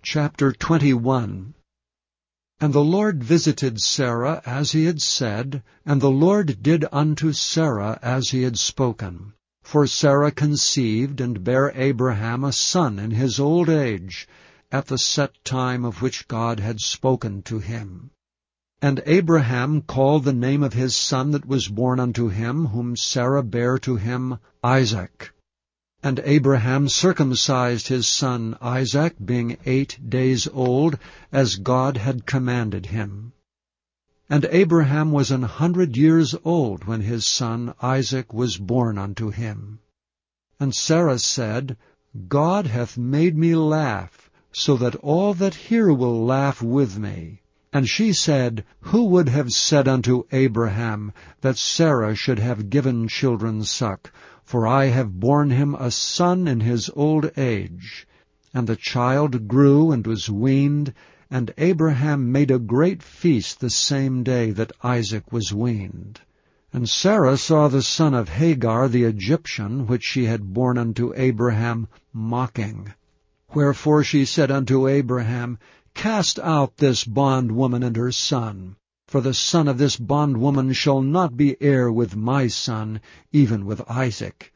Chapter 21. And the Lord visited Sarah as he had said, and the Lord did unto Sarah as he had spoken. For Sarah conceived and bare Abraham a son in his old age, at the set time of which God had spoken to him. And Abraham called the name of his son that was born unto him, whom Sarah bare to him, Isaac. And Abraham circumcised his son Isaac, being 8 days old, as God had commanded him. And Abraham was 100 years old when his son Isaac was born unto him. And Sarah said, God hath made me laugh, so that all that hear will laugh with me. And she said, Who would have said unto Abraham that Sarah should have given children suck? For I have borne him a son in his old age. And the child grew and was weaned, and Abraham made a great feast the same day that Isaac was weaned. And Sarah saw the son of Hagar the Egyptian, which she had borne unto Abraham, mocking. Wherefore she said unto Abraham, Cast out this bondwoman and her son. For the son of this bondwoman shall not be heir with my son, even with Isaac.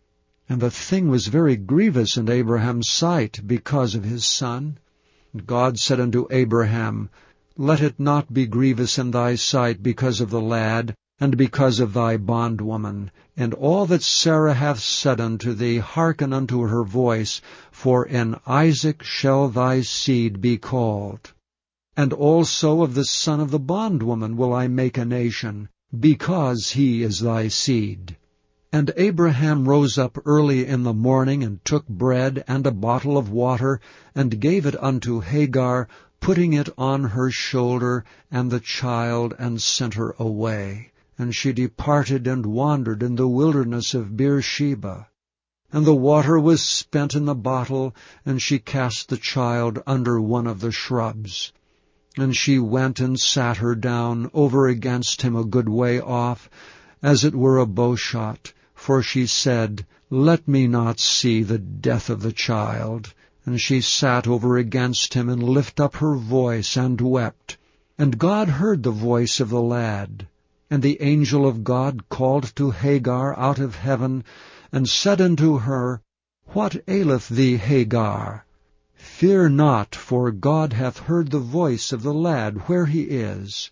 And the thing was very grievous in Abraham's sight because of his son. And God said unto Abraham, Let it not be grievous in thy sight because of the lad, and because of thy bondwoman. And all that Sarah hath said unto thee, hearken unto her voice, for in Isaac shall thy seed be called. And also of the son of the bondwoman will I make a nation, because he is thy seed. And Abraham rose up early in the morning, and took bread and a bottle of water, and gave it unto Hagar, putting it on her shoulder, and the child, and sent her away. And she departed and wandered in the wilderness of Beersheba. And the water was spent in the bottle, and she cast the child under one of the shrubs. And she went and sat her down over against him a good way off, as it were a bowshot. For she said, Let me not see the death of the child. And she sat over against him, and lifted up her voice, and wept. And God heard the voice of the lad. And the angel of God called to Hagar out of heaven, and said unto her, What aileth thee, Hagar? Fear not, for God hath heard the voice of the lad where he is.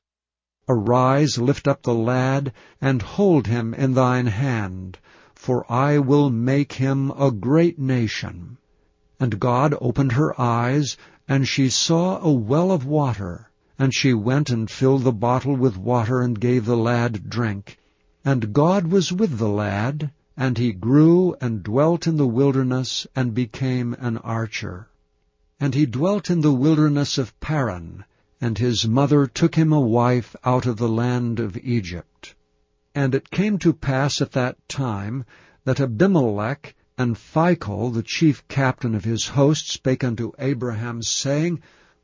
Arise, lift up the lad, and hold him in thine hand, for I will make him a great nation. And God opened her eyes, and she saw a well of water. And she went and filled the bottle with water, and gave the lad drink. And God was with the lad, and he grew and dwelt in the wilderness, and became an archer. And he dwelt in the wilderness of Paran, and his mother took him a wife out of the land of Egypt. And it came to pass at that time that Abimelech and Phicol, the chief captain of his host, spake unto Abraham, saying,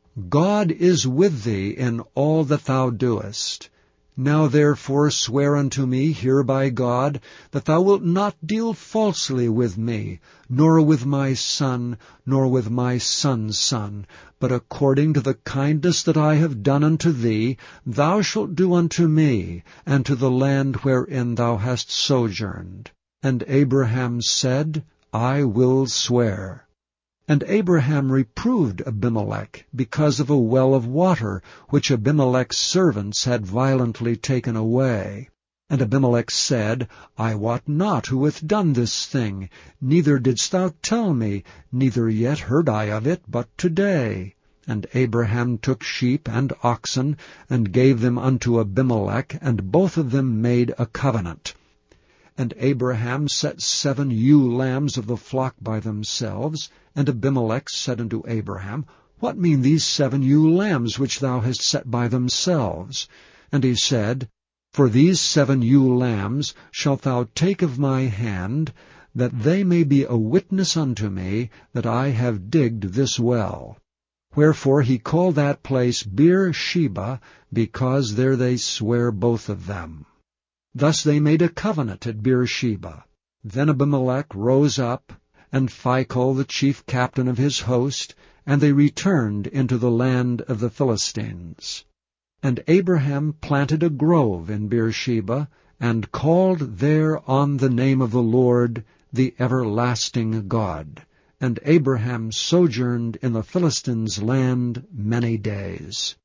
God is with thee in all that thou doest. Now therefore swear unto me here by God, that thou wilt not deal falsely with me, nor with my son, nor with my son's son, but according to the kindness that I have done unto thee, thou shalt do unto me, and to the land wherein thou hast sojourned. And Abraham said, I will swear. And Abraham reproved Abimelech because of a well of water, which Abimelech's servants had violently taken away. And Abimelech said, I wot not who hath done this thing, neither didst thou tell me, neither yet heard I of it but today. And Abraham took sheep and oxen, and gave them unto Abimelech, and both of them made a covenant. And Abraham set 7 ewe lambs of the flock by themselves. And Abimelech said unto Abraham, What mean these 7 ewe lambs which thou hast set by themselves? And he said, For these 7 ewe lambs shalt thou take of my hand, that they may be a witness unto me that I have digged this well. Wherefore he called that place Beersheba, because there they sware both of them. Thus they made a covenant at Beersheba. Then Abimelech rose up, and Phicol the chief captain of his host, and they returned into the land of the Philistines. And Abraham planted a grove in Beersheba, and called there on the name of the Lord, the everlasting God. And Abraham sojourned in the Philistines' land many days.